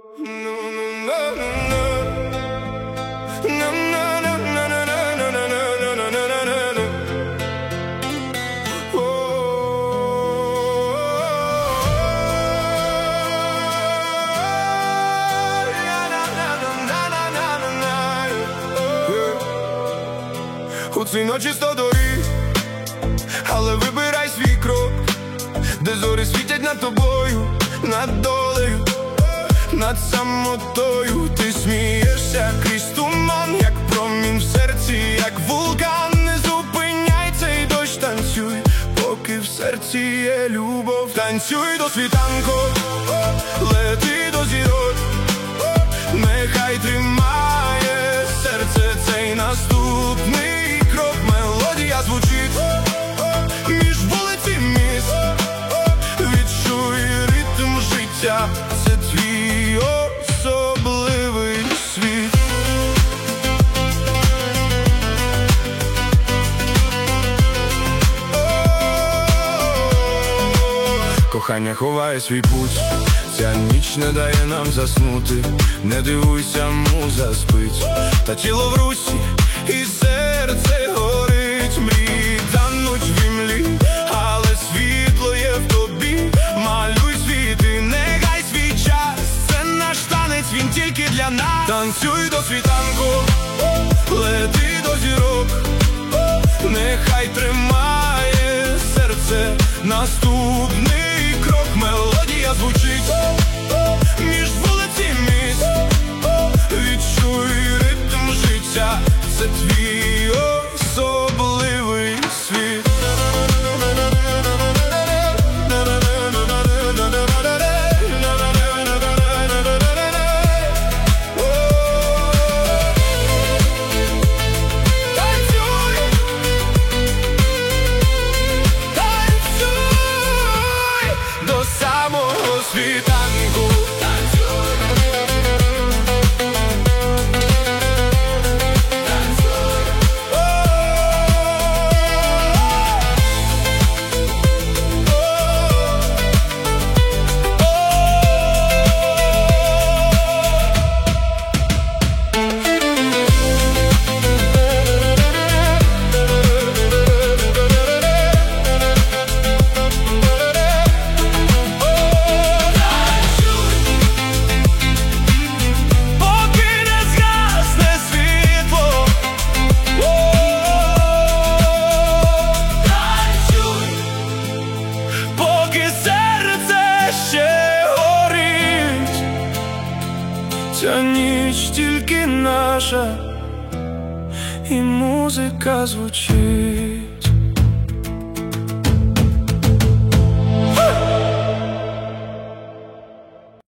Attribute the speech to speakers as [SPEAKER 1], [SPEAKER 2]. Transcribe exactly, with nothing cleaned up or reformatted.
[SPEAKER 1] У цій ночі сто доріг, але вибирай свій крок, де зорі світять над тобою, над долею, над самотою. Ти смієшся крізь туман, як промінь в серці, як вулкан. Не зупиняй цей дощ, танцюй, поки в серці є любов. Танцюй до світанку, лети до зірок, нехай тримає серце цей наступний крок. Мелодія звучить між вулиці міст, відчуй ритм життя, це твій особливий світ. Кохання ховає свій путь, ця ніч не дає нам заснути. Не дивуйся, муза спить, та тіло в русі і серце горить. Мрії тануть в імлі, але світло є в тобі. Малюй світ і нехай свій час, це наш танець, він тільки для нас. Танцюй до світанку, лети до зірок, нехай тримає серце наступний крок. Мелодія звучить між вулиці міст, відчуй ритм життя, це твій особливий світ. Світанку танцюй, танцюй, ця ніч тільки наша, і музика звучить.